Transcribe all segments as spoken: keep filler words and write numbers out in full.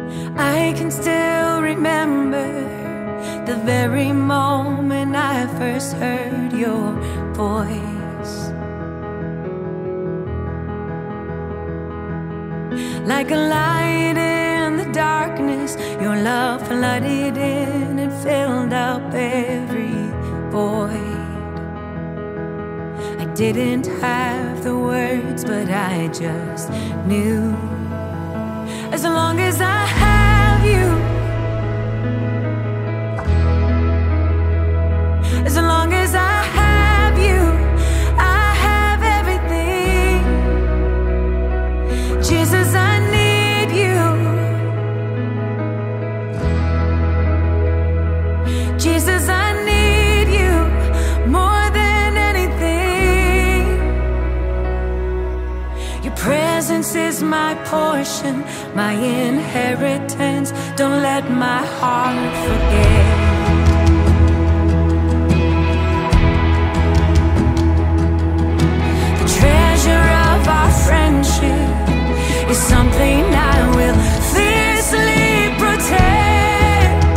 I can still remember the very moment I first heard your voice. Like a light in the darkness, your love flooded in and filled up every void. I didn't have the words, but I just knew. As long as I have you, as long as I have you, I have everything. Jesus, I need you. Jesus, I need you more than anything. Your presence is my portion, my inheritance. Don't let my heart forget. The treasure of our friendship is something I will fiercely protect.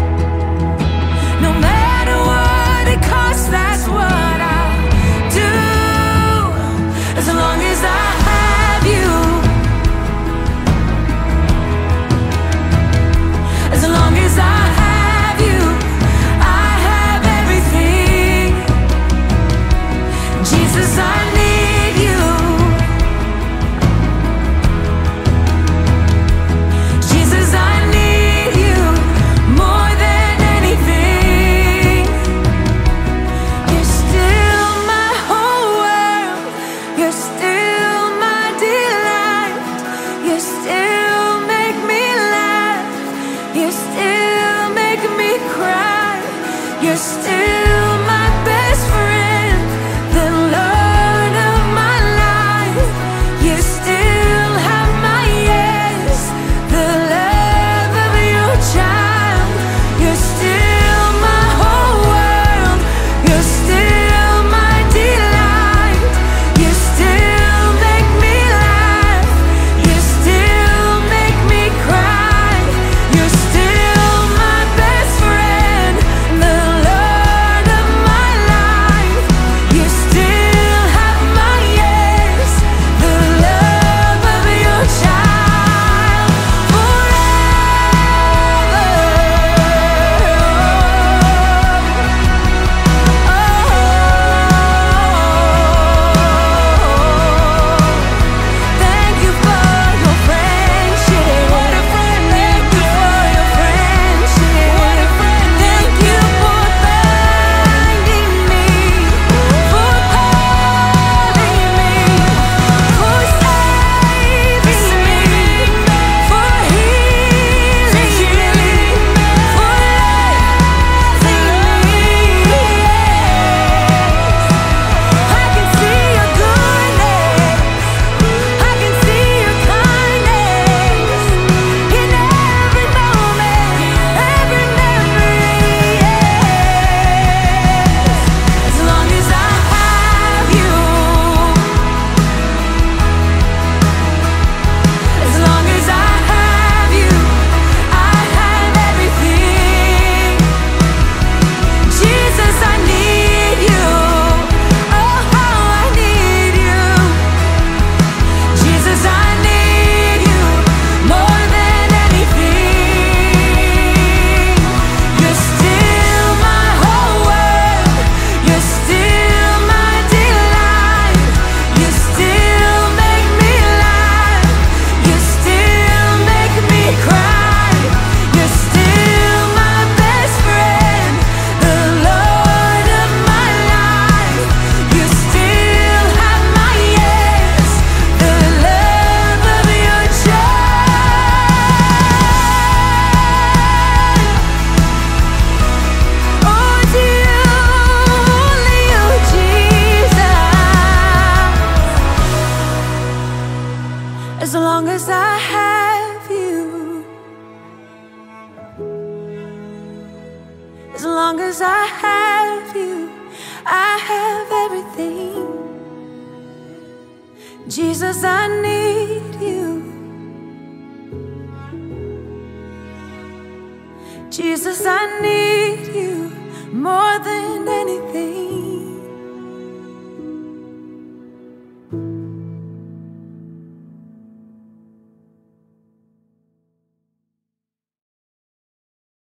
No matter what it costs, that's what I'll do. As long as I have you, as long as I have you, I have everything. Jesus, I need you. Jesus, I need you more than anything. You're still my whole world. You're still my delight. You still make me laugh. You still make me cry. You're still my best friend, the Lord of my life. You still have my yes, the love of your child. You're still my whole world. You're still my delight. You still make me laugh. You still make me cry. You're still my best friend, the Lord of my life. You still have my yes, the love of your child. Forever. Thank you for your friendship. What a friend. Thank you for your friendship. What a friend. Thank you for finding me, for calling me, for saving me, for healing me, for loving me. I can see your goodness. I can see your kindness in every moment, every memory. As long as I have you, as long as I have you, I have everything. Jesus, I need you. Oh, how I need you. Jesus, I need you more than anything. You're still my whole world. You're still my delight. You still make me laugh. You still make me cry. You're still my best friend, the Lord of my life. You still have my yes, the love of your child. Oh, to you, only you, Jesus. As long as I have you, as long as I have you, I have everything. Jesus, I need you. Jesus, I need you more than anything.